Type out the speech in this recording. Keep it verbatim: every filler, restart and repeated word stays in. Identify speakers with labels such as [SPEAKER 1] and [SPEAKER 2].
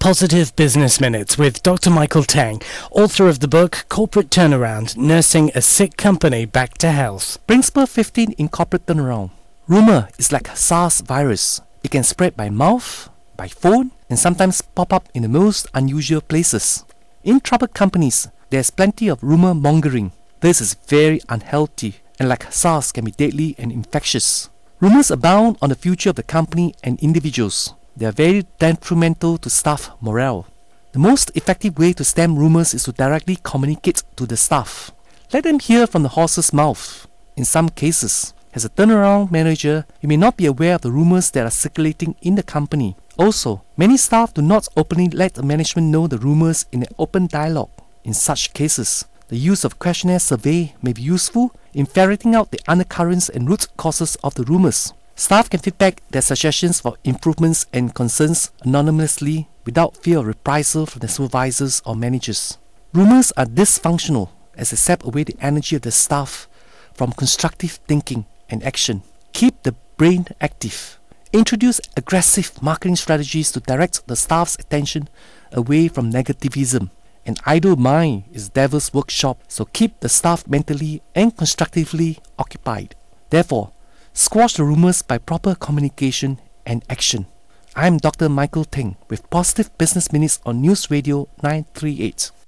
[SPEAKER 1] Positive Business Minutes with Doctor Michael Tang, author of the book Corporate Turnaround, Nursing a Sick Company Back to Health.
[SPEAKER 2] Principle fifteen in corporate turnaround. Rumor is like a SARS virus. It can spread by mouth, by phone, and sometimes pop up in the most unusual places. In troubled companies, there's plenty of rumor mongering. This is very unhealthy, and like SARS can be deadly and infectious. Rumors abound on the future of the company and individuals. They are very detrimental to staff morale. The most effective way to stem rumors is to directly communicate to the staff. Let them hear from the horse's mouth. In some cases, as a turnaround manager, you may not be aware of the rumors that are circulating in the company. Also, many staff do not openly let the management know the rumors in an open dialogue. In such cases, the use of questionnaire survey may be useful in ferreting out the undercurrents and root causes of the rumors. Staff can feedback their suggestions for improvements and concerns anonymously without fear of reprisal from their supervisors or managers. Rumors are dysfunctional as they sap away the energy of the staff from constructive thinking and action. Keep the brain active. Introduce aggressive marketing strategies to direct the staff's attention away from negativism. An idle mind is devil's workshop, so keep the staff mentally and constructively occupied. Therefore, squash the rumors by proper communication and action. I am Doctor Michael Tang with Positive Business Minutes on News Radio nine three eight.